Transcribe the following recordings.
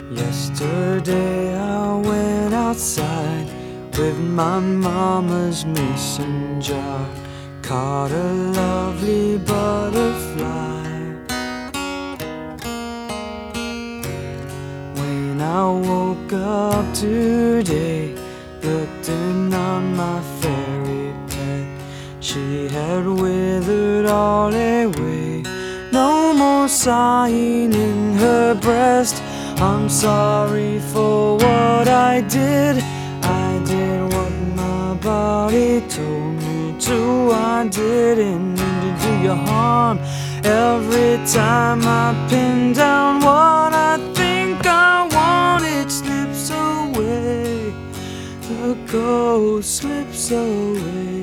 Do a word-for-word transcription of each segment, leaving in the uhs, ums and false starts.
Yesterday I went outside with my mama's mason jar, caught a lovely butterfly. When I woke up today, looked in on my fairy pet, she had withered all away. No more sighing in her breast. I'm sorry for what I did. I did what my body told me to. I didn't mean to do you harm. Every time I pin down what I think I want, it slips away. The ghost slips away.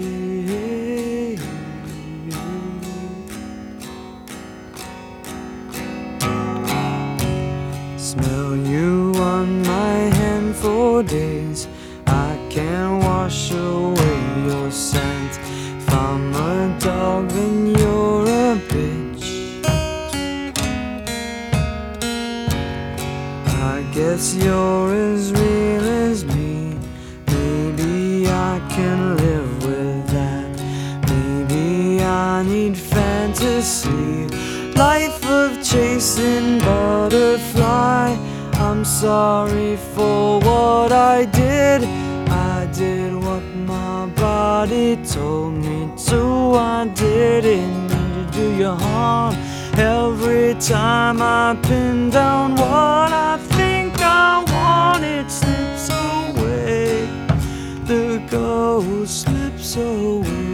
Smell you on my hand for days. I can't wash away your scent. If I'm a dog, then you're a bitch. I guess you're as real as me. Maybe I can live with that. Maybe I need fantasy, life of chasing butterfly. I'm sorry for what I did. I did what my body told me to. I didn't mean to do you harm. Every time I pin down what I think I want, it slips away. The ghost slips away.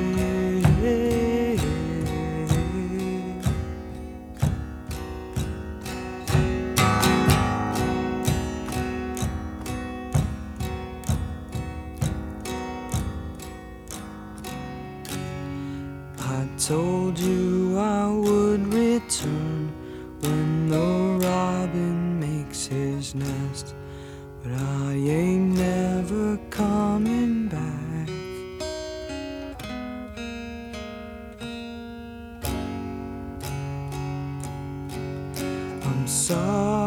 I told you I would return when the robin makes his nest, but I ain't never coming back. I'm sorry.